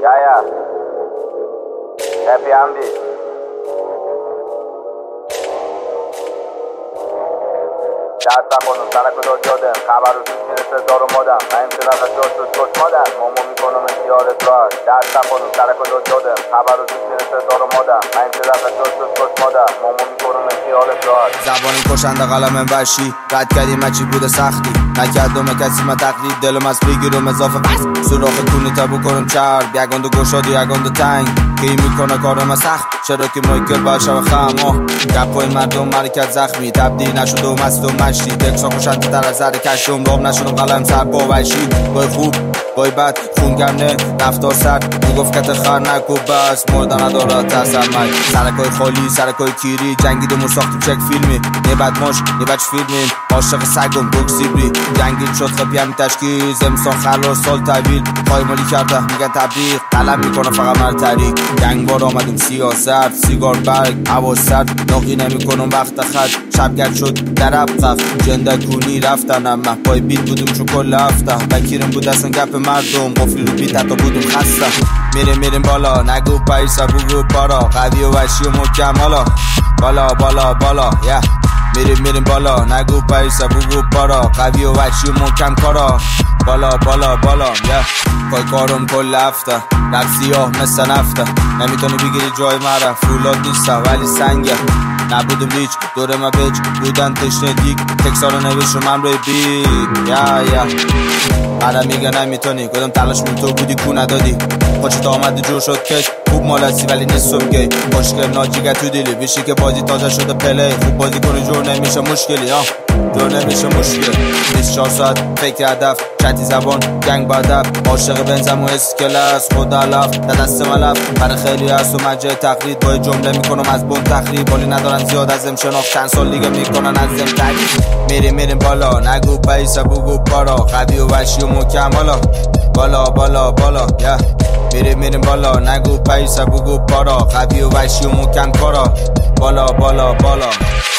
Yeah. Happy Andy. دست نکنم سرک رو یادم خبر رو دوست میرسه دار و مادم من این طرف جاش رو کش مادم ماما میکنم اختیارت راست دست نکنم سرک رو یادم خبر رو دوست میرسه دار و مادم من این طرف جاش رو کش مادم ماما میکنم اختیارت راست زبانی کشنده قلم وحشی رد کردیم چی بوده سختی نکردم کسی من تقلید دلم از بگیرم اضافه بس سراخ کونی تا بکنم چرب یگاند گشاد و یگاند تنگ که این میکنه کارم سخت چرا که مایکل باشه و خم گپای مردم مرکز زخمی تبدیل نشد و مست و مشتی تکسا خوشنده در از زر کشم رام نشدم قلم سر با وحشی گای خوب گای بد خونگرنه رفتار سرد میگفت کت خر نکو بس مردن ندارد تسمت سرکای خالی سرکای کیری جنگیدم و ساختیم چک فیلمی یه بد ماش یه بچ فیلمیم عاشق سگم دوک سیبری جنگید شد خبی همین تشکیز امسان خلاص سال طویل خواهی مالی کرده میگن تبلیغ قلم میکنه فقط مرتری گنگ بار آمدیم سیاست سیگار برگ هوا سرد ناقی نمیکنم وقت خد شبگرد شد درب قف جنده کونی رفتن اما پای بیت بودم چون کل هفته بکیرم بود اصلا گپ مردم قفلی رو بیت حتی بودم خسته میریم بالا نگو پیسا بگو پارا قوی و وحشی و محکم بالا میریم بالا نگو پیسا بگو پارا قوی و وحشی و محکم کارا بالا پای کارم کل هفته رب سیاه مثل نفته نمیتونی بگیری جای مرا فولاد نیسته ولی سنگه نبودم لیچ دوره ما بیچ بودن تشنه دیگ تکسا رو نوشم من روی بیگ آره میگه نمیتونی کدام تلاش من تو بودی کو ندادی خوشت آمده جور شد کش خوب مالسی ولی نیستم گی مشکل ناجیگه تو دیلی بیشی که بازی تازه شده پلی خوب بازی کنی جور نمیشه مشکلی جور نمیشه مشکل 24 ساعت فکر هدف چتی زبان گنگ بادب عاشق بنزم و اسکلس خدا لف در دست ملف برای خیلی هست و مجای تقلید با جمله میکنم از بون تخریب ولی ندارن زیاد ازم شناخت چند سال دیگه میکنن ازم تعریف میریم بالا نگو پیسا بگو پارا قوی و وحشی و محکم بالا میریم بالا نگو پیسا بگو پارا قوی و وحشی و محکم کارا بالا